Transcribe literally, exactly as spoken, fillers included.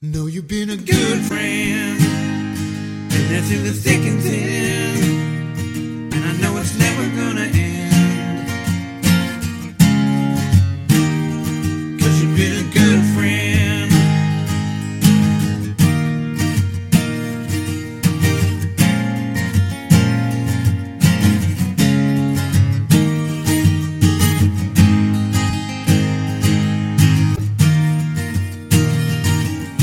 Know you've been a good friend, and that's in the thick and thin.